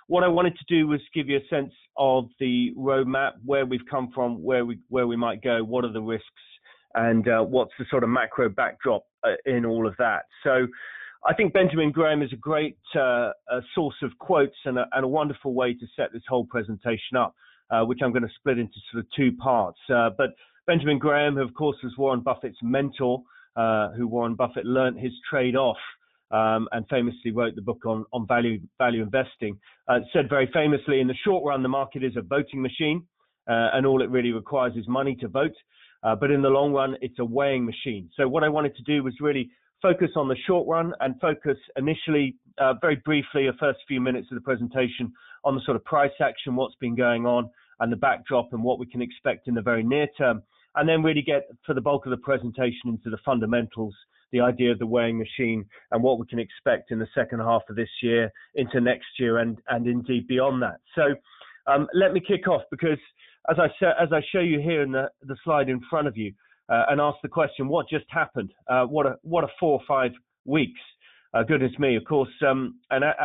what I wanted to do was give you a sense of the roadmap, where we've come from, where we might go, what are the risks, and what's the sort of macro backdrop in all of that. So I think Benjamin Graham is a great source of quotes and a wonderful way to set this whole presentation up, which I'm going to split into sort of two parts. But Benjamin Graham, of course, was Warren Buffett's mentor, who Warren Buffett learned his trade off, and famously wrote the book on value investing. Said very famously, in the short run, the market is a voting machine, and all it really requires is money to vote. But in the long run, it's a weighing machine. So what I wanted to do was really focus on the short run and focus initially, very briefly, the first few minutes of the presentation on the sort of price action, what's been going on, and the backdrop and what we can expect in the very near term. And then really get, for the bulk of the presentation, into the fundamentals, the idea of the weighing machine and what we can expect in the second half of this year, into next year, and indeed beyond that. So let me kick off, because as I show you here in the slide in front of you, and ask the question, what just happened? What a 4 or 5 weeks. Goodness me, of course, and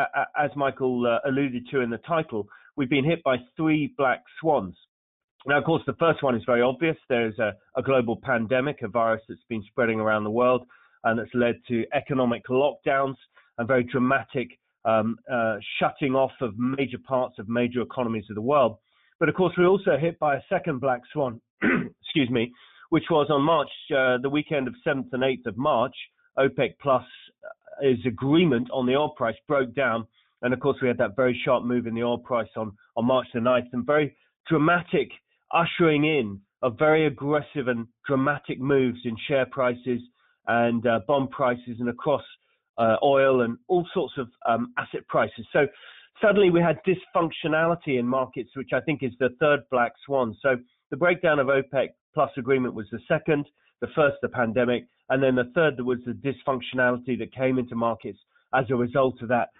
as Michael alluded to in the title, we've been hit by 3 black swans. Now, of course, the first one is very obvious. There's a global pandemic, a virus that's been spreading around the world, and that's led to economic lockdowns and very dramatic shutting off of major parts of major economies of the world. But of course, we're also hit by a second black swan, excuse me, which was on March, the weekend of 7th and 8th of March. OPEC Plus' agreement on the oil price broke down. And of course, we had that very sharp move in the oil price on March the 9th, and very dramatic ushering in of very aggressive and dramatic moves in share prices and bond prices, and across oil and all sorts of asset prices. So suddenly we had dysfunctionality in markets, which I think is the third black swan. So the breakdown of OPEC Plus agreement was the second, the first, the pandemic, and then the third, there was the dysfunctionality that came into markets as a result of that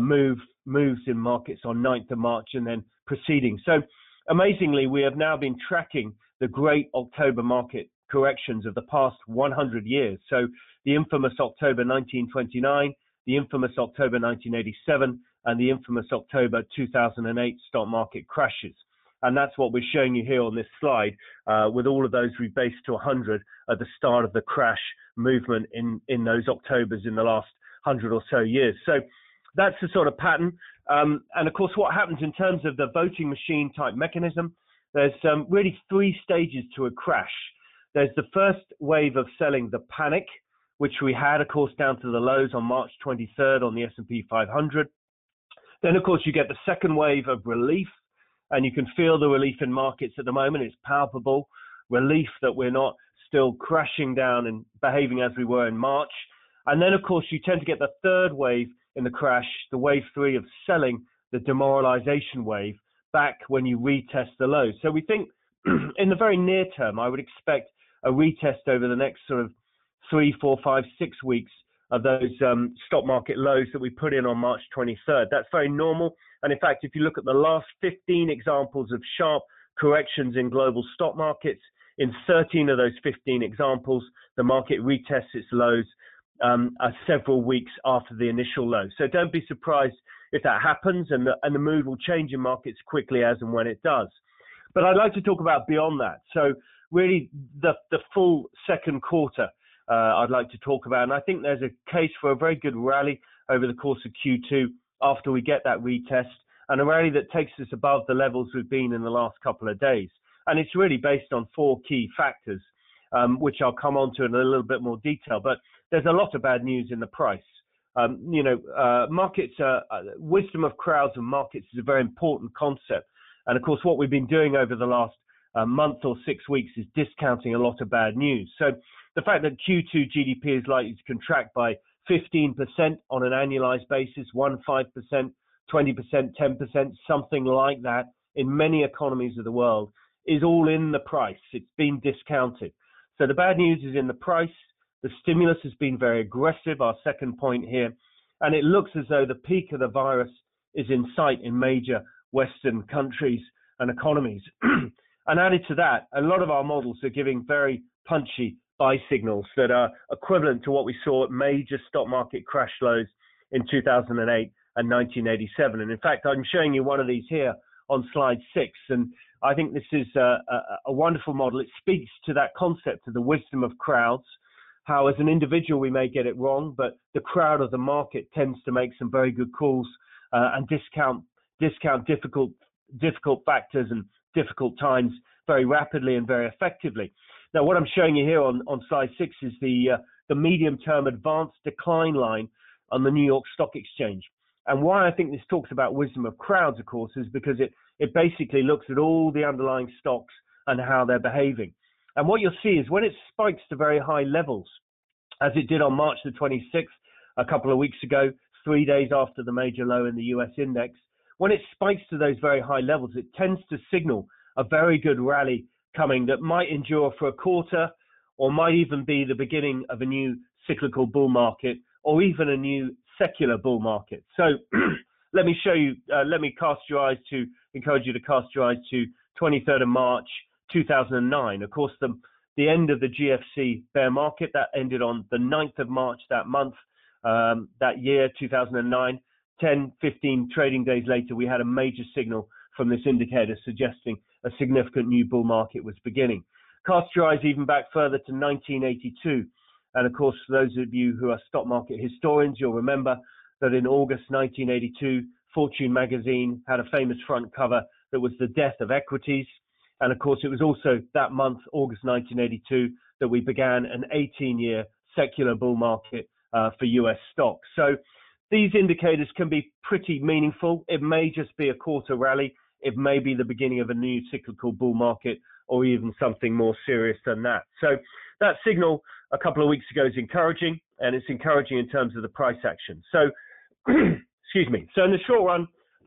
moves in markets on 9th of March and then proceeding. So amazingly, we have now been tracking the great October market corrections of the past 100 years. So the infamous October 1929, the infamous October 1987, and the infamous October 2008 stock market crashes. And that's what we're showing you here on this slide, with all of those rebased to 100 at the start of the crash movement in those Octobers in the last 100 or so years. So that's the sort of pattern. And of course, what happens in terms of the voting machine type mechanism, there's really 3 stages to a crash. There's the first wave of selling, the panic, which we had, of course, down to the lows on March 23rd on the S&P 500. Then, of course, you get the second wave of relief, and you can feel the relief in markets at the moment. It's palpable relief that we're not still crashing down and behaving as we were in March. And then, of course, you tend to get the third wave in the crash, the wave 3 of selling, the demoralization wave, back when you retest the lows. So we think in the very near term, I would expect a retest over the next sort of 3, 4, 5, 6 weeks of those stock market lows that we put in on March 23rd. That's very normal. And in fact, if you look at the last 15 examples of sharp corrections in global stock markets, in 13 of those 15 examples, the market retests its lows several weeks after the initial low. So don't be surprised if that happens, and the mood will change in markets quickly as and when it does. But I'd like to talk about beyond that. So really the full second quarter I'd like to talk about. And I think there's a case for a very good rally over the course of Q2 after we get that retest, and a rally that takes us above the levels we've been in the last couple of days. And it's really based on 4 key factors, which I'll come on to in a little bit more detail. But there's a lot of bad news in the price. Markets, wisdom of crowds and markets is a very important concept. And of course, what we've been doing over the last month or 6 weeks is discounting a lot of bad news. So the fact that Q2 GDP is likely to contract by 15% on an annualized basis, 15%, 20%, 10%, something like that in many economies of the world, is all in the price. It's been discounted. So the bad news is in the price. The stimulus has been very aggressive, our second point here, and it looks as though the peak of the virus is in sight in major Western countries and economies. And added to that, a lot of our models are giving very punchy buy signals that are equivalent to what we saw at major stock market crash lows in 2008 and 1987. And in fact, I'm showing you one of these here on slide 6. And I think this is a wonderful model. It speaks to that concept of the wisdom of crowds, how as an individual we may get it wrong, but the crowd of the market tends to make some very good calls and discount difficult factors and difficult times very rapidly and very effectively. Now, what I'm showing you here on slide 6 is the medium-term advanced decline line on the New York Stock Exchange. And why I think this talks about wisdom of crowds, of course, is because it basically looks at all the underlying stocks and how they're behaving. And what you'll see is when it spikes to very high levels, as it did on March the 26th, a couple of weeks ago, 3 days after the major low in the US index, when it spikes to those very high levels, it tends to signal a very good rally coming that might endure for a quarter or might even be the beginning of a new cyclical bull market or even a new secular bull market. So let me show you, encourage you to cast your eyes to 23rd of March 2009. Of course, the end of the GFC bear market, that ended on the 9th of March that month, that year, 2009. 10, 15 trading days later, we had a major signal from this indicator suggesting a significant new bull market was beginning. Cast your eyes even back further to 1982. And of course, for those of you who are stock market historians, you'll remember that in August 1982, Fortune magazine had a famous front cover that was the death of equities. And of course, it was also that month, August 1982, that we began an 18-year secular bull market for US stocks. So these indicators can be pretty meaningful. It may just be a quarter rally. It may be the beginning of a new cyclical bull market or even something more serious than that. So that signal a couple of weeks ago is encouraging, and it's encouraging in terms of the price action. So, excuse me. So in the short run,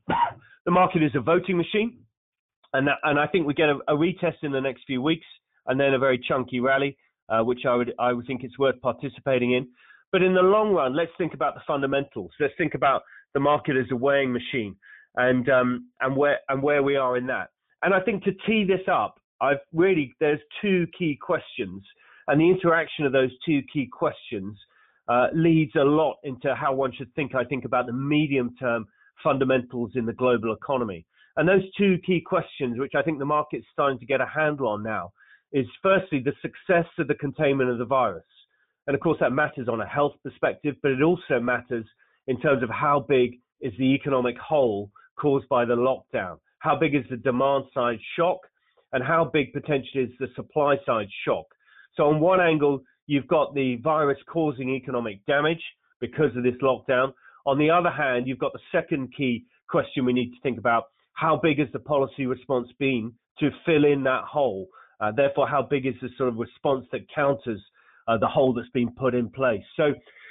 the market is a voting machine, and I think we get a retest in the next few weeks, and then a very chunky rally, which I would think it's worth participating in. But in the long run, let's think about the fundamentals. Let's think about the market as a weighing machine, and where we are in that. And I think to tee this up, there's two key questions, and the interaction of those two key questions leads a lot into how one should think, I think, about the medium-term fundamentals in the global economy. And those two key questions, which I think the market's starting to get a handle on now, is firstly the success of the containment of the virus. And of course, that matters on a health perspective, but it also matters in terms of how big is the economic hole caused by the lockdown? How big is the demand side shock? And how big potentially is the supply side shock? So on one angle, you've got the virus causing economic damage because of this lockdown. On the other hand, you've got the second key question we need to think about. How big has the policy response been to fill in that hole? Therefore, how big is the sort of response that counters the hole that's been put in place? So,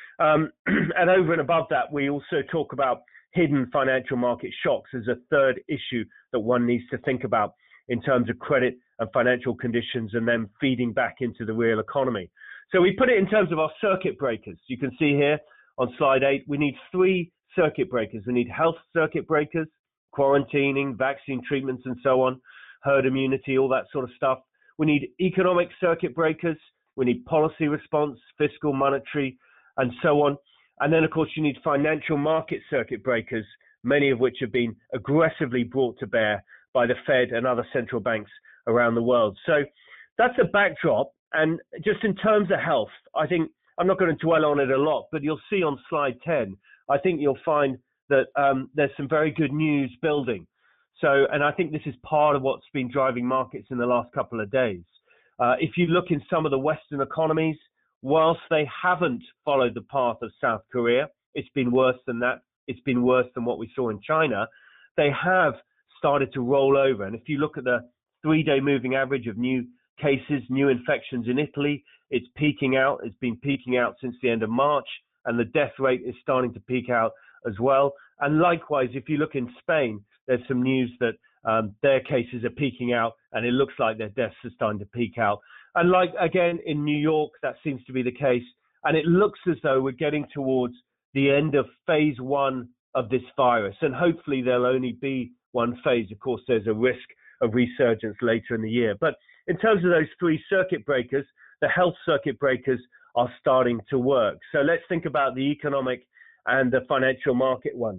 and over and above that, we also talk about hidden financial market shocks as a third issue that one needs to think about in terms of credit and financial conditions and then feeding back into the real economy. So we put it in terms of our circuit breakers. You can see here on slide 8, we need 3 circuit breakers. We need health circuit breakers, quarantining, vaccine treatments and so on, herd immunity, all that sort of stuff. We need economic circuit breakers. We need policy response, fiscal, monetary, and so on. And then, of course, you need financial market circuit breakers, many of which have been aggressively brought to bear by the Fed and other central banks around the world. So that's a backdrop. And just in terms of health, I think I'm not going to dwell on it a lot, but you'll see on slide 10, I think you'll find that there's some very good news building. So, and I think this is part of what's been driving markets in the last couple of days. If you look in some of the Western economies, whilst they haven't followed the path of South Korea, it's been worse than that. It's been worse than what we saw in China. They have started to roll over. And if you look at the 3-day moving average of new cases, new infections in Italy, it's peaking out. It's been peaking out since the end of March, and the death rate is starting to peak out as well. And likewise, if you look in Spain, there's some news that their cases are peaking out, and it looks like their deaths are starting to peak out. And like, again, in New York, that seems to be the case. And it looks as though we're getting towards the end of phase 1 of this virus. And hopefully there'll only be one phase. Of course, there's a risk of resurgence later in the year. But in terms of those 3 circuit breakers, the health circuit breakers are starting to work. So let's think about the economic and the financial market ones.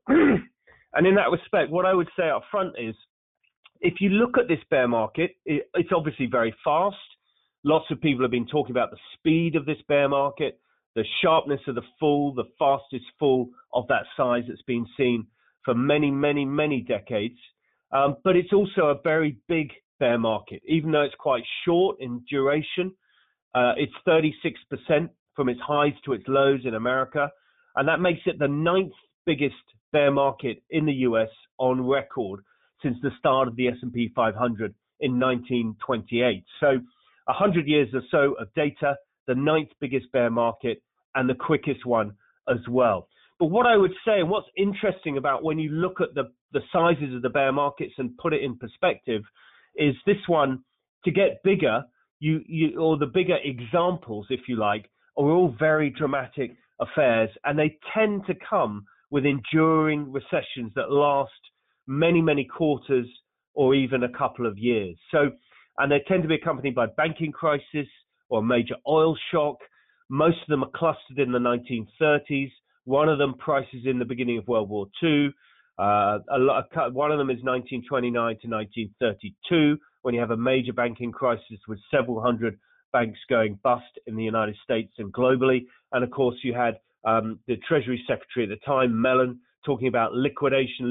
And in that respect, what I would say up front is, if you look at this bear market, it's obviously very fast. Lots of people have been talking about the speed of this bear market, the sharpness of the fall, the fastest fall of that size that's been seen for many, many, many decades. But it's also a very big bear market, even though it's quite short in duration. It's 36% from its highs to its lows in America, and that makes it the 9th biggest bear market in the US on record since the start of the S&P 500 in 1928. So 100 years or so of data, the 9th biggest bear market and the quickest one as well. But what I would say, and what's interesting about when you look at the sizes of the bear markets and put it in perspective, is this one, to get bigger, or the bigger examples, if you like, are all very dramatic affairs, and they tend to come with enduring recessions that last many, many quarters or even a couple of years. So, and they tend to be accompanied by banking crisis or a major oil shock. Most of them are clustered in the 1930s. One of them prices in the beginning of World War II. One of them is 1929 to 1932, when you have a major banking crisis with several hundred banks going bust in the United States and globally. And of course, you had the Treasury Secretary at the time, Mellon, talking about liquidation.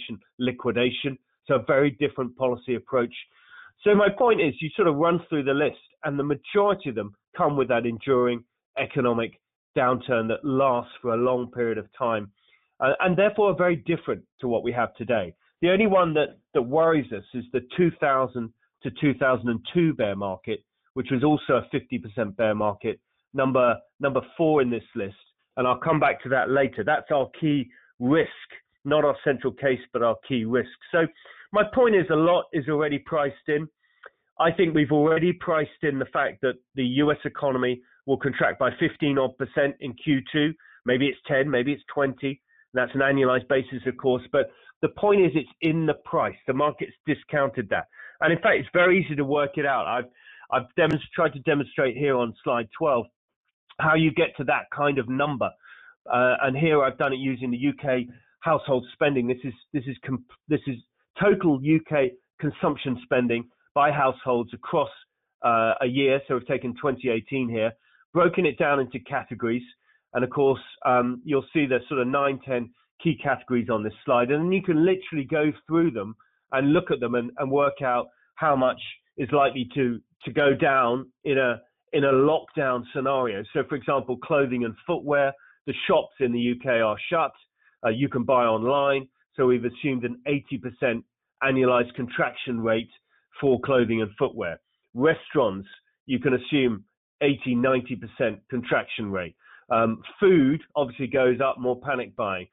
So a very different policy approach. So my point is, you sort of run through the list, and the majority of them come with that enduring economic downturn that lasts for a long period of time, and therefore are very different to what we have today. The only one that worries us is the 2000 to 2002 bear market, which was also a 50% bear market, number 4 in this list, and I'll come back to that later. That's our key risk, not our central case, but our key risk. So my point is, a lot is already priced in. I think we've already priced in the fact that the US economy will contract by 15% in Q2. Maybe it's 10, maybe it's 20. That's an annualized basis, of course. But the point is, it's in the price. The market's discounted that. And in fact, it's very easy to work it out. I've tried to demonstrate here on slide 12 how you get to that kind of number. And here I've done it using the UK household spending. This is total UK consumption spending by households across a year. So we've taken 2018 here, broken it down into categories. And of course, you'll see the sort of 9-10 key categories on this slide. And then you can literally go through them and look at them and work out how much is likely to go down in a lockdown scenario. So for example, clothing and footwear, the shops in the UK are shut. You can buy online. So we've assumed an 80% annualized contraction rate for clothing and footwear. Restaurants, you can assume 80-90% contraction rate. Food obviously goes up, more panic buying.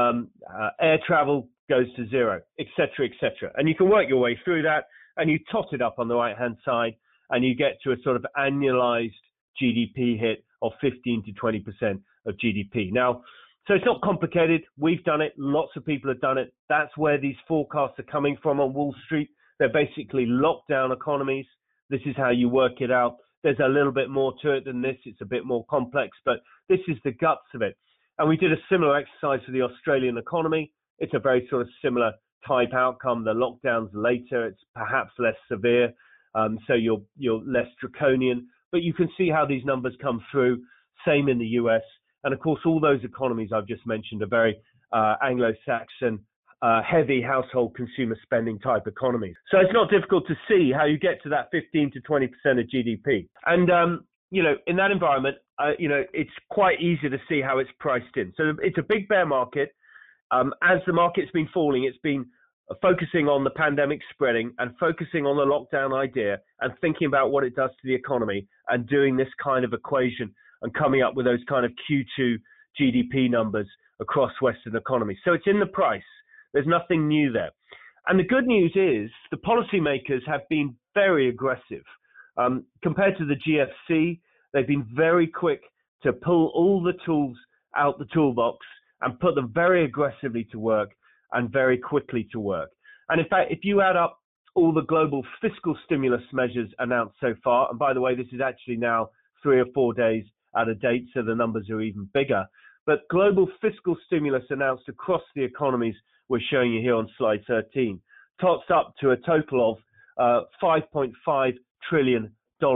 Air travel goes to zero, etc., etc. And you can work your way through that, and you tot it up on the right-hand side, and you get to a sort of annualized GDP hit of 15 to 20% of GDP. Now, so it's not complicated. We've done it. Lots of people have done it. That's where these forecasts are coming from on Wall Street. They're basically lockdown economies. This is how you work it out. There's a little bit more to it than this. It's a bit more complex, but this is the guts of it. And we did a similar exercise for the Australian economy. It's a very sort of similar type outcome. The lockdown's later. It's perhaps less severe, so you're less draconian. But you can see how these numbers come through. Same in the US. And of course, all those economies I've just mentioned are very Anglo-Saxon, heavy household consumer spending type economies. So it's not difficult to see how you get to that 15 to 20% of GDP. And, in that environment, it's quite easy to see how it's priced in. So it's a big bear market. As the market's been falling, it's been focusing on the pandemic spreading and focusing on the lockdown idea and thinking about what it does to the economy and doing this kind of equation and coming up with those kind of Q2 GDP numbers across Western economies. So it's in the price. There's nothing new there. And the good news is the policymakers have been very aggressive. Compared to the GFC, they've been very quick to pull all the tools out the toolbox and put them very aggressively to work and very quickly to work. And in fact, if you add up all the global fiscal stimulus measures announced so far, and by the way, this is actually now 3 or 4 days out of date, so the numbers are even bigger. but global fiscal stimulus announced across the economies we're showing you here on slide 13 tots up to a total of $5.5 trillion.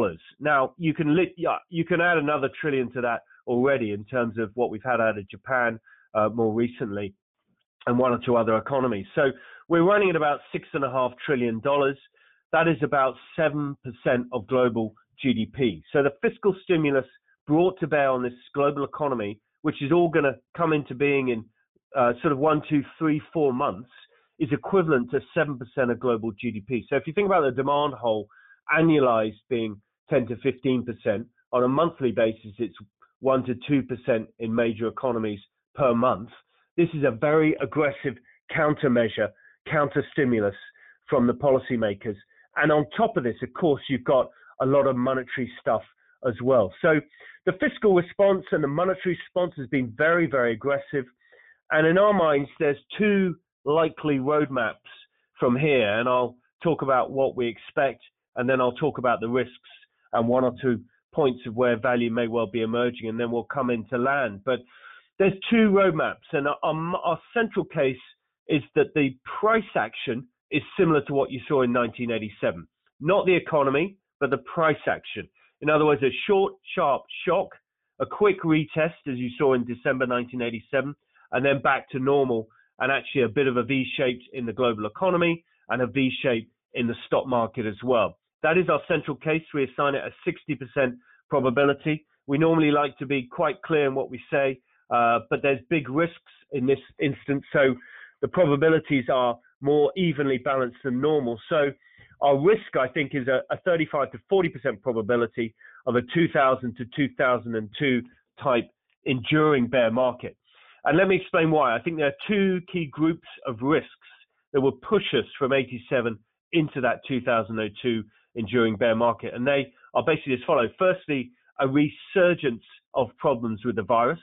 Now, you can add another trillion to that already in terms of what we've had out of Japan more recently and one or two other economies. So we're running at about $6.5 trillion. That is about 7% of global GDP. So the fiscal stimulus brought to bear on this global economy, which is all going to come into being in sort of 1, 2, 3, 4 months, is equivalent to 7% of global GDP. So if you think about the demand hole annualized being 10 to 15%, on a monthly basis, it's 1 to 2% in major economies per month. This is a very aggressive countermeasure, counter stimulus from the policymakers. And on top of this, of course, you've got a lot of monetary stuff as well. So the fiscal response and the monetary response has been very, very aggressive. And in our minds, there's two likely roadmaps from here. And I'll talk about what we expect, and then I'll talk about the risks and one or two points of where value may well be emerging, and then we'll come into land. But there's two roadmaps, and our central case is that the price action is similar to what you saw in 1987. Not the economy, but the price action. In other words, a short, sharp shock, a quick retest, as you saw in December 1987, and then back to normal, and actually a bit of a V-shape in the global economy and a V-shape in the stock market as well. That is our central case. We assign it a 60% probability. We normally like to be quite clear in what we say, but there's big risks in this instance, so the probabilities are more evenly balanced than normal. So our risk, I think, is a 35 to 40% probability of a 2000 to 2002 type enduring bear market. And let me explain why. I think there are two key groups of risks that will push us from 87 into that 2002 enduring bear market. And they are basically as follows. Firstly, a resurgence of problems with the virus.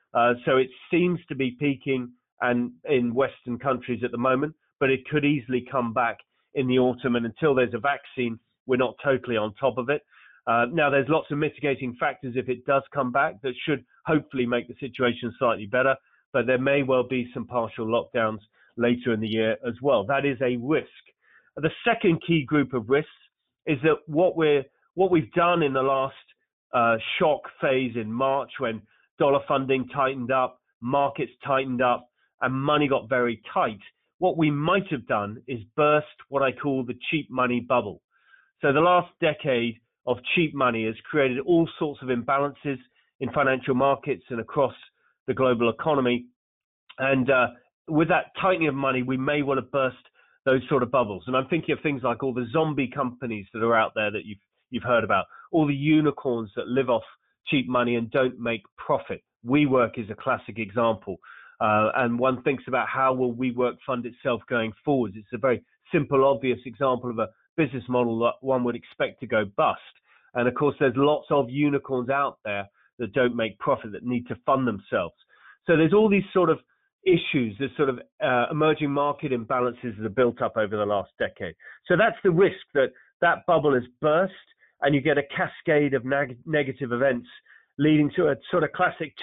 So it seems to be peaking and in Western countries at the moment, but it could easily come back in the autumn. And until there's a vaccine, we're not totally on top of it. Now, there's lots of mitigating factors if it does come back that should hopefully make the situation slightly better, but there may well be some partial lockdowns later in the year as well. That is a risk. The second key group of risks is that what we've done in the last shock phase in March, when dollar funding tightened up, markets tightened up, and money got very tight, what we might have done is burst what I call the cheap money bubble. So the last decade of cheap money has created all sorts of imbalances in financial markets and across the global economy. And with that tightening of money, we may well have burst those sort of bubbles. And I'm thinking of things like all the zombie companies that are out there that you've heard about, all the unicorns that live off cheap money and don't make profit. WeWork is a classic example. And one thinks about how will WeWork fund itself going forwards. It's a very simple, obvious example of a business model that one would expect to go bust. And of course, there's lots of unicorns out there that don't make profit, that need to fund themselves. So there's all these sort of issues, this sort of emerging market imbalances that have built up over the last decade. So that's the risk, that bubble has burst and you get a cascade of negative events leading to a sort of classic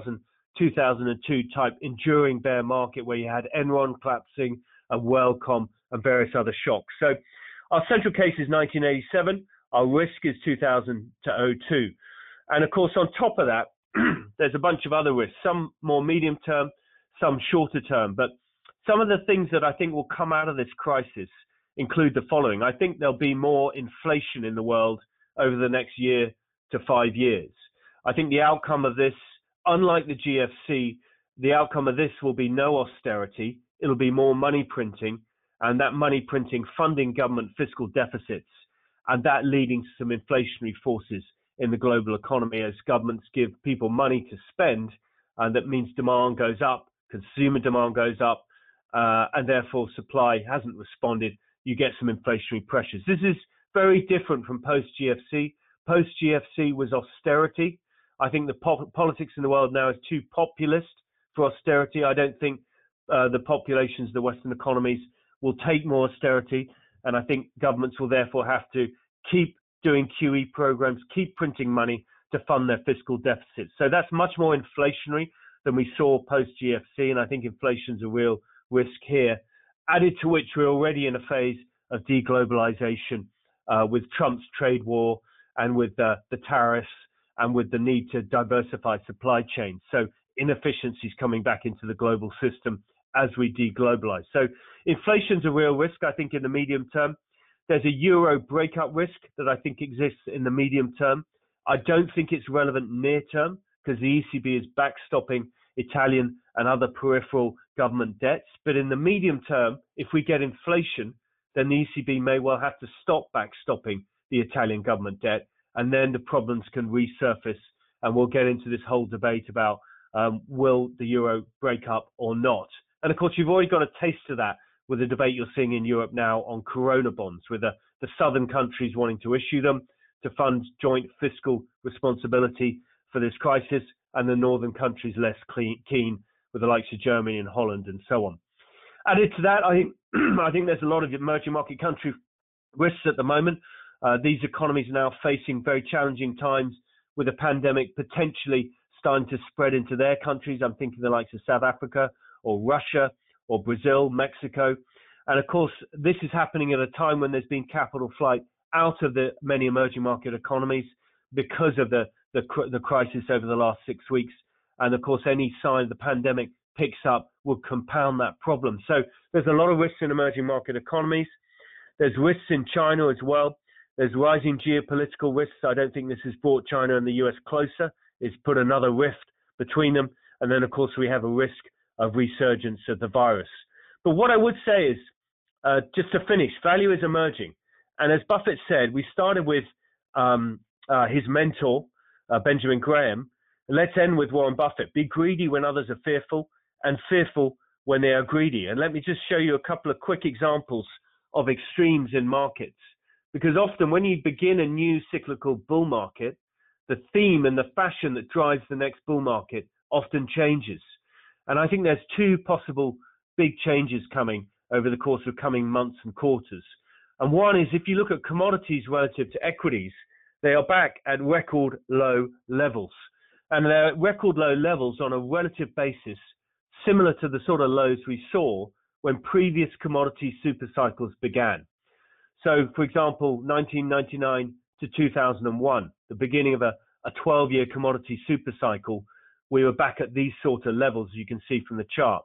2002 type enduring bear market where you had Enron collapsing and WorldCom and various other shocks. So our central case is 1987. Our risk is 2000 to 02. And of course, on top of that, there's a bunch of other risks, some more medium term, some shorter term. But some of the things that I think will come out of this crisis include the following. I think there'll be more inflation in the world over the next year to 5 years. I think the outcome of this, unlike the GFC, the outcome of this will be no austerity. It'll be more money printing, and that money printing funding government fiscal deficits, and that leading to some inflationary forces in the global economy as governments give people money to spend, and that means demand goes up, consumer demand goes up, and therefore supply hasn't responded. You get some inflationary pressures. This is very different from post-GFC. Post-GFC was austerity. I think the politics in the world now is too populist for austerity. I don't think the populations of the Western economies will take more austerity, and I think governments will therefore have to keep doing QE programs, keep printing money to fund their fiscal deficits. So that's much more inflationary. than we saw post GFC, and I think inflation's a real risk here. Added to which we're already in a phase of deglobalization with Trump's trade war and with the tariffs and with the need to diversify supply chains. So inefficiencies coming back into the global system as we deglobalize. So inflation's a real risk, I think, in the medium term. There's a euro breakup risk that I think exists in the medium term. I don't think it's relevant near term because the ECB is backstopping Italian and other peripheral government debts. But in the medium term, if we get inflation, then the ECB may well have to stop backstopping the Italian government debt, and then the problems can resurface, and we'll get into this whole debate about will the euro break up or not. And of course, you've already got a taste of that with the debate you're seeing in Europe now on corona bonds, with the southern countries wanting to issue them to fund joint fiscal responsibility for this crisis, and the northern countries less keen, with the likes of Germany and Holland and so on. Added to that, I think there's a lot of emerging market country risks at the moment. These economies are now facing very challenging times with a pandemic potentially starting to spread into their countries. I'm thinking the likes of South Africa or Russia or Brazil, Mexico. And of course, this is happening at a time when there's been capital flight out of the many emerging market economies because of the crisis over the last 6 weeks. And of course, any sign the pandemic picks up will compound that problem. So there's a lot of risks in emerging market economies. There's risks in China as well. There's rising geopolitical risks. I don't think this has brought China and the US closer. It's put another rift between them. And then, of course, we have a risk of resurgence of the virus. But what I would say is, just to finish, value is emerging. And as Buffett said, we started with his mentor, Benjamin Graham. Let's end with Warren Buffett. Be greedy when others are fearful, and fearful when they are greedy. And let me just show you a couple of quick examples of extremes in markets. Because often when you begin a new cyclical bull market, the theme and the fashion that drives the next bull market often changes. And I think there's two possible big changes coming over the course of coming months and quarters. And one is, if you look at commodities relative to equities, they are back at record low levels. And they're at record low levels on a relative basis, similar to the sort of lows we saw when previous commodity super cycles began. So, for example, 1999 to 2001, the beginning of a 12-year commodity super cycle, we were back at these sort of levels, you can see from the chart.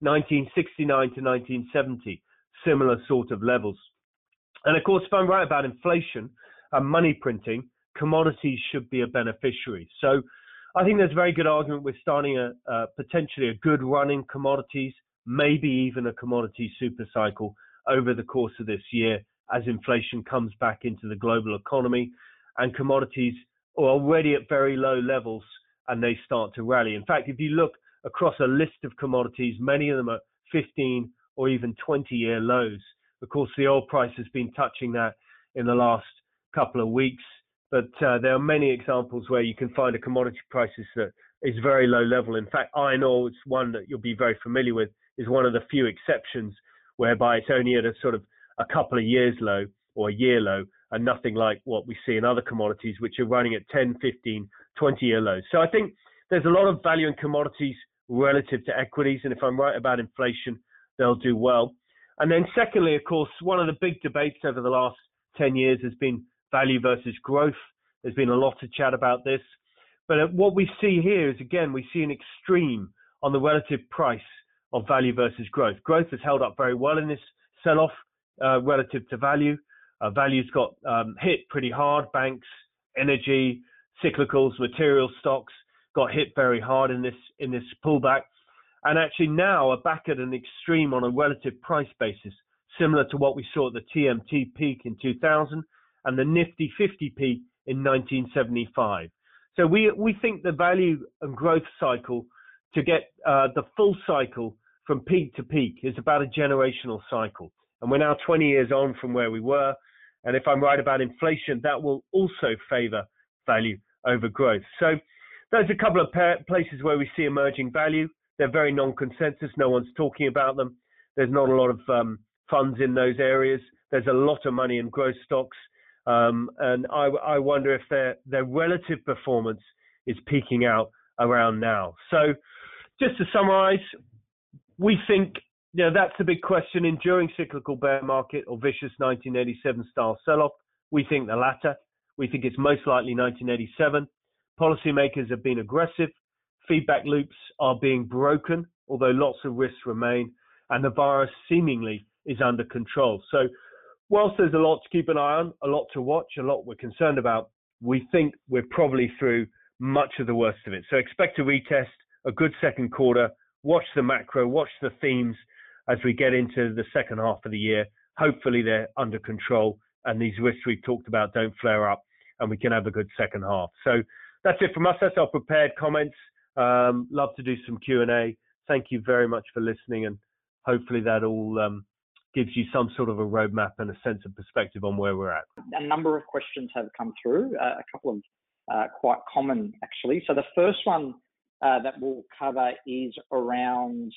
1969 to 1970, similar sort of levels. And of course, if I'm right about inflation and money printing, commodities should be a beneficiary. So I think there's a very good argument we're starting potentially a good run in commodities, maybe even a commodity super cycle over the course of this year as inflation comes back into the global economy and commodities are already at very low levels and they start to rally. In fact, if you look across a list of commodities, many of them are 15 or even 20-year lows. Of course, the oil price has been touching that in the last couple of weeks, but there are many examples where you can find a commodity prices that is very low level. In fact, iron ore is one that you'll be very familiar with, is one of the few exceptions whereby it's only at a sort of a couple of years low or a year low and nothing like what we see in other commodities, which are running at 10, 15, 20-year lows. So I think there's a lot of value in commodities relative to equities. And if I'm right about inflation, they'll do well. And then secondly, of course, one of the big debates over the last 10 years has been value versus growth. There's been a lot of chat about this. But what we see here is, again, we see an extreme on the relative price of value versus growth. Growth has held up very well in this sell-off relative to value. Value's got hit pretty hard. Banks, energy, cyclicals, material stocks got hit very hard in this pullback. And actually now are back at an extreme on a relative price basis, similar to what we saw at the TMT peak in 2000 and the Nifty 50 peak in 1975. So we think the value and growth cycle to get the full cycle from peak to peak is about a generational cycle. And we're now 20 years on from where we were. And if I'm right about inflation, that will also favor value over growth. So there's a couple of places where we see emerging value. They're very non-consensus. No one's talking about them. There's not a lot of funds in those areas. There's a lot of money in growth stocks. And I wonder if their relative performance is peaking out around now. So just to summarize, we think, that's the big question: enduring cyclical bear market or vicious 1987 style sell-off. We think the latter. We think it's most likely 1987. Policymakers have been aggressive. Feedback loops are being broken, although lots of risks remain, and the virus seemingly is under control. So whilst there's a lot to keep an eye on, a lot to watch, a lot we're concerned about, we think we're probably through much of the worst of it. So expect a retest, a good second quarter, watch the macro, watch the themes as we get into the second half of the year. Hopefully they're under control and these risks we've talked about don't flare up and we can have a good second half. So that's it from us. That's our prepared comments. Love to do some Q&A. Thank you very much for listening, and hopefully that all gives you some sort of a roadmap and a sense of perspective on where we're at. A number of questions have come through, a couple of quite common actually. So the first one that we'll cover is around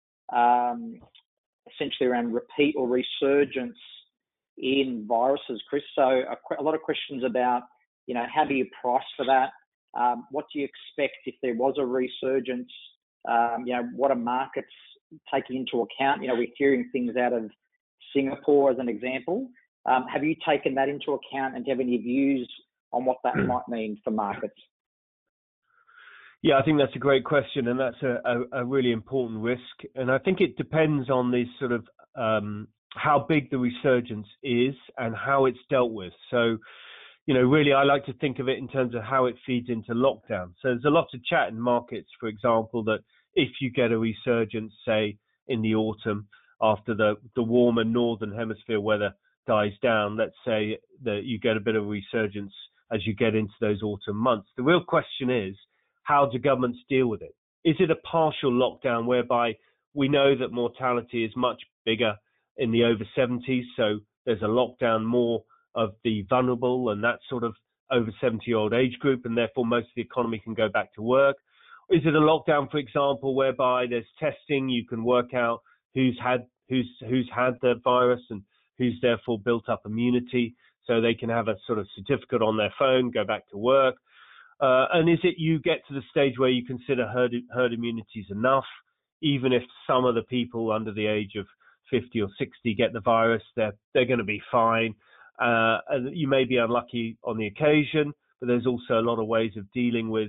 essentially around repeat or resurgence in viruses, Chris. So a lot of questions about, how do you price for that? What do you expect if there was a resurgence? What are markets taking into account? We're hearing things out of Singapore as an example. Have you taken that into account, and do you have any views on what that might mean for markets? Yeah, I think that's a great question, and that's a really important risk. And I think it depends on this sort of how big the resurgence is and how it's dealt with. So, really, I like to think of it in terms of how it feeds into lockdown. So there's a lot of chat in markets, for example, that if you get a resurgence, say, in the autumn, after the warmer northern hemisphere weather dies down, let's say that you get a bit of a resurgence as you get into those autumn months. The real question is, how do governments deal with it? Is it a partial lockdown whereby we know that mortality is much bigger in the over 70s, so there's a lockdown more of the vulnerable and that sort of over 70-year-old age group, and therefore most of the economy can go back to work? Is it a lockdown, for example, whereby there's testing, you can work out who's had the virus and who's therefore built up immunity, so they can have a sort of certificate on their phone, go back to work? And is it you get to the stage where you consider herd immunity is enough, even if some of the people under the age of 50 or 60 get the virus, they're going to be fine. And you may be unlucky on the occasion, but there's also a lot of ways of dealing with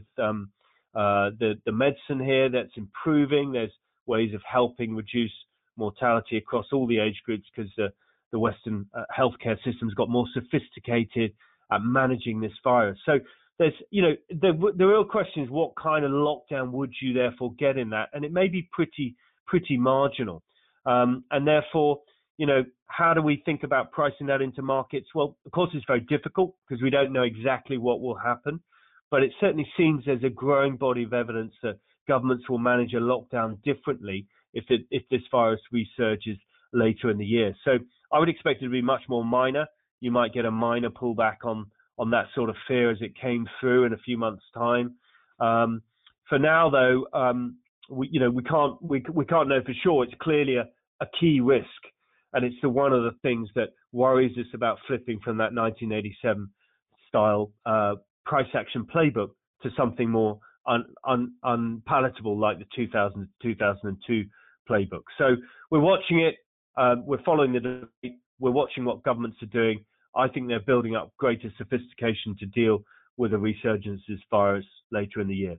the medicine here that's improving. There's ways of helping reduce mortality across all the age groups because the Western healthcare system's got more sophisticated at managing this virus. So there's, the real question is what kind of lockdown would you therefore get in that? And it may be pretty marginal. And therefore, how do we think about pricing that into markets? Well, of course, it's very difficult because we don't know exactly what will happen, but it certainly seems there's a growing body of evidence that governments will manage a lockdown differently if this virus resurges later in the year. So I would expect it to be much more minor. You might get a minor pullback on that sort of fear as it came through in a few months' time. For now, though, we can't know for sure. It's clearly a key risk, and it's one of the things that worries us about flipping from that 1987 style price action playbook to something more unpalatable like the 2002 playbook. So we're watching it. We're following the debate. We're watching what governments are doing. I think they're building up greater sophistication to deal with a resurgence of this virus later in the year.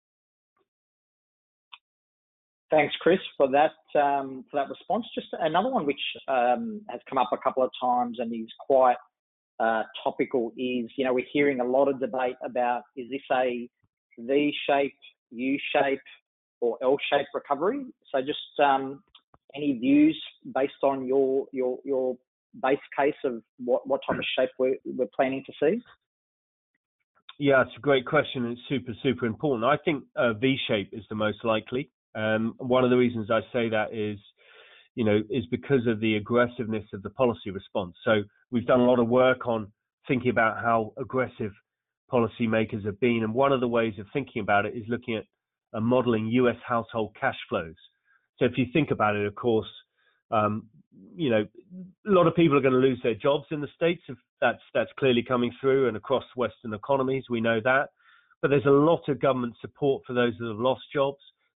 Thanks, Chris, for that response. Just another one which has come up a couple of times and is quite topical is, we're hearing a lot of debate about, is this a V-shaped, U-shaped, or L-shaped recovery? So just any views based on your base case of what type of shape we're planning to see? Yeah, it's a great question. And it's super important. I think V-shape is the most likely. One of the reasons I say that is because of the aggressiveness of the policy response. So we've done a lot of work on thinking about how aggressive policymakers have been. And one of the ways of thinking about it is looking at modeling US household cash flows. So if you think about it, of course, a lot of people are going to lose their jobs in the States. If that's clearly coming through, and across Western economies, we know that. But there's a lot of government support for those that have lost jobs.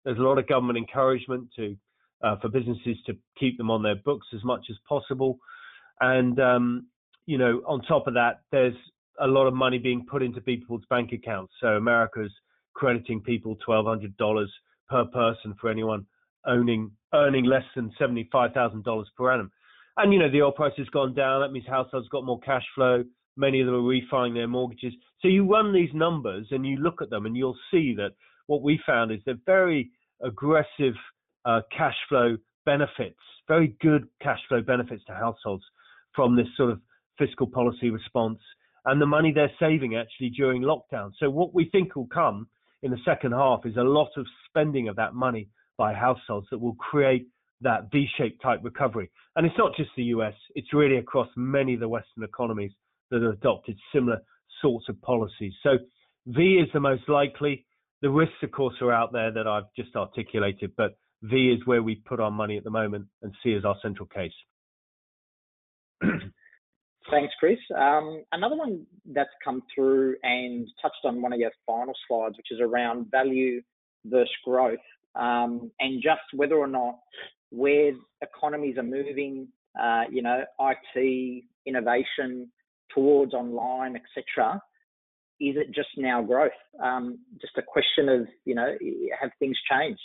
There's a lot of government encouragement for businesses to keep them on their books as much as possible. And, on top of that, there's a lot of money being put into people's bank accounts. So America's crediting people $1,200 per person for anyone earning less than $75,000 per annum. And, the oil price has gone down. That means households got more cash flow. Many of them are refining their mortgages. So you run these numbers and you look at them and you'll see that what we found is they're very aggressive cash flow benefits, very good cash flow benefits to households from this sort of fiscal policy response and the money they're saving actually during lockdown. So what we think will come in the second half is a lot of spending of that money by households that will create that V-shaped type recovery. And it's not just the US, it's really across many of the Western economies that have adopted similar sorts of policies. So V is the most likely. The risks, of course, are out there that I've just articulated, but V is where we put our money at the moment and C is our central case. Thanks, Chris. Another one that's come through and touched on one of your final slides, which is around value versus growth, and just whether or not where economies are moving, IT, innovation towards online, etc. Is it just now growth? Just a question of, have things changed?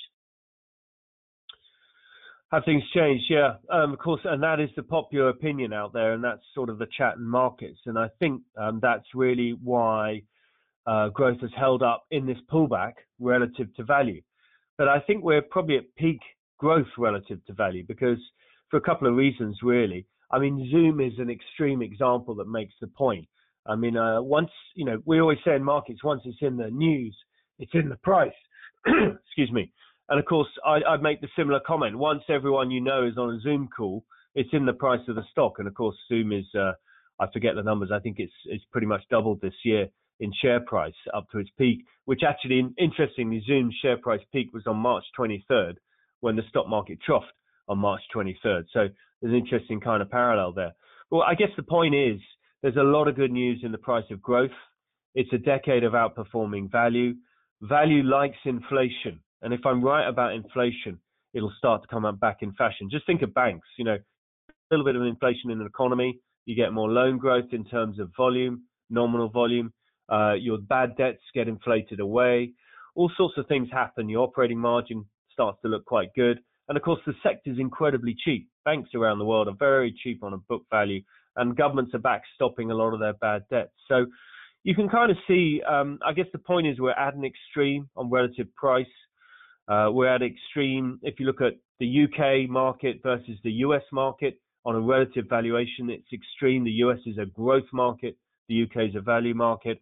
Have things changed? Yeah, of course, and that is the popular opinion out there, and that's sort of the chat in markets. And I think that's really why growth has held up in this pullback relative to value. But I think we're probably at peak growth relative to value because for a couple of reasons, really. I mean, Zoom is an extreme example that makes the point. I mean, once, we always say in markets, once it's in the news, it's in the price. Excuse me. And of course, I'd make the similar comment. Once everyone is on a Zoom call, it's in the price of the stock. And of course, Zoom is, I forget the numbers. I think it's pretty much doubled this year in share price up to its peak, which actually, interestingly, Zoom's share price peak was on March 23rd when the stock market troughed on March 23rd. So there's an interesting kind of parallel there. Well, I guess the point is there's a lot of good news in the price of growth. It's a decade of outperforming value. Value likes inflation. And if I'm right about inflation, it'll start to come back in fashion. Just think of banks, a little bit of inflation in an economy, you get more loan growth in terms of volume, nominal volume, your bad debts get inflated away, all sorts of things happen. Your operating margin starts to look quite good. And of course, the sector is incredibly cheap. Banks around the world are very cheap on a book value, and governments are backstopping a lot of their bad debts. So you can kind of see, I guess the point is we're at an extreme on relative price. We're at extreme, if you look at the UK market versus the US market on a relative valuation, it's extreme. The US is a growth market. The UK is a value market.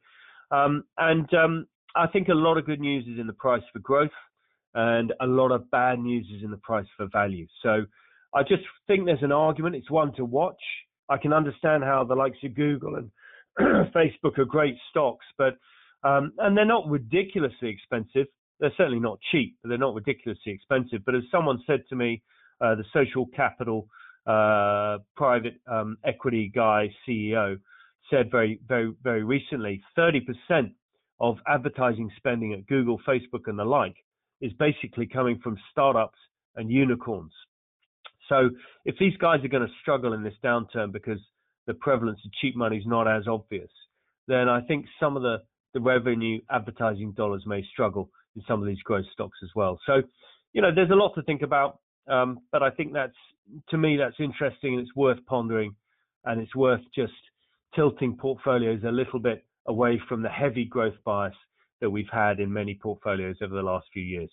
I think a lot of good news is in the price for growth and a lot of bad news is in the price for value. So I just think there's an argument. It's one to watch. I can understand how the likes of Google and Facebook are great stocks, but and they're not ridiculously expensive. They're certainly not cheap, but they're not ridiculously expensive. But as someone said to me, the Social Capital private equity guy, CEO, said very, very, very recently, 30% of advertising spending at Google, Facebook, and the like is basically coming from startups and unicorns. So if these guys are going to struggle in this downturn because the prevalence of cheap money is not as obvious, then I think some of the revenue advertising dollars may struggle in some of these growth stocks as well. So, there's a lot to think about, but I think to me, that's interesting and it's worth pondering, and it's worth just tilting portfolios a little bit away from the heavy growth bias that we've had in many portfolios over the last few years.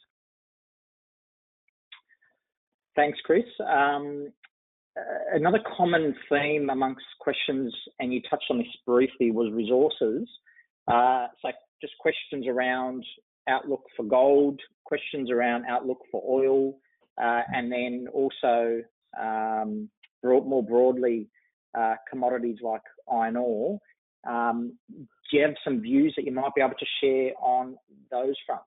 Thanks, Chris. Another common theme amongst questions, and you touched on this briefly, was resources. So just questions around outlook for gold, questions around outlook for oil, and then also more broadly commodities like iron ore. Do you have some views that you might be able to share on those fronts?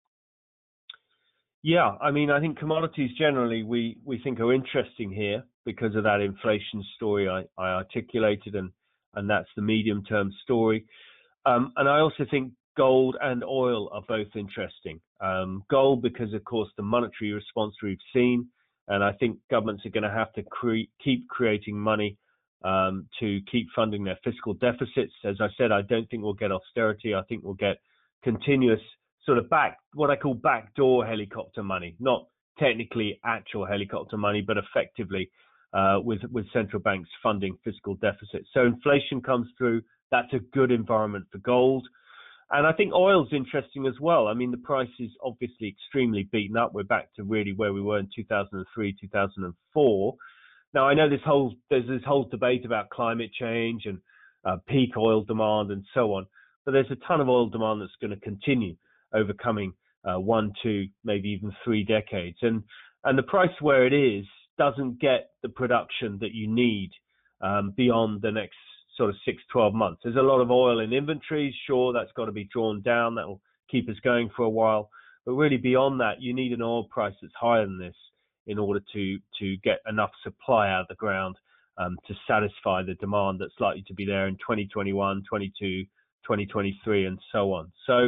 Yeah, I mean, I think commodities generally we think are interesting here because of that inflation story I articulated, and that's the medium-term story. And I also think gold and oil are both interesting. Gold, because of course the monetary response we've seen, and I think governments are going to have to keep creating money to keep funding their fiscal deficits. As I said, I don't think we'll get austerity. I think we'll get continuous sort of what I call backdoor helicopter money, not technically actual helicopter money, but effectively with central banks funding fiscal deficits. So inflation comes through. That's a good environment for gold. And I think oil's interesting as well. I mean, the price is obviously extremely beaten up. We're back to really where we were in 2003, 2004. Now, I know there's this whole debate about climate change and peak oil demand and so on, but there's a ton of oil demand that's going to continue over coming 1, 2, maybe even 3 decades. And the price where it is doesn't get the production that you need beyond the next sort of 6, 12 months. There's a lot of oil in inventories. Sure, that's got to be drawn down. That will keep us going for a while. But really beyond that, you need an oil price that's higher than this in order to get enough supply out of the ground to satisfy the demand that's likely to be there in 2021, 22, 2023, and so on. So,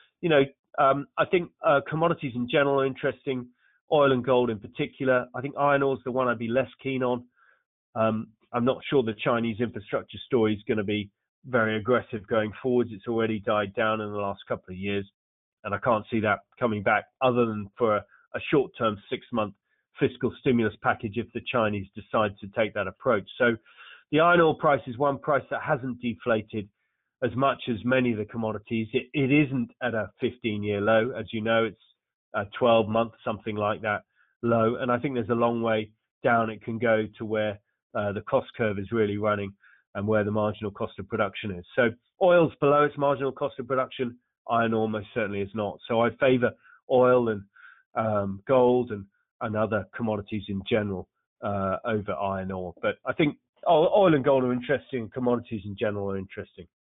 I think commodities in general are interesting, oil and gold in particular. I think iron ore is the one I'd be less keen on. I'm not sure the Chinese infrastructure story is going to be very aggressive going forwards. It's already died down in the last couple of years, and I can't see that coming back other than for a short-term 6-month fiscal stimulus package if the Chinese decide to take that approach. So the iron ore price is one price that hasn't deflated as much as many of the commodities. It isn't at a 15-year low. As you know, it's a 12-month, something like that, low. And I think there's a long way down it can go to where the cost curve is really running and where the marginal cost of production is. So oil's below its marginal cost of production. Iron ore most certainly is not. So I favor oil and gold and other commodities in general over iron ore. But I think oil and gold are interesting. Commodities in general are interesting.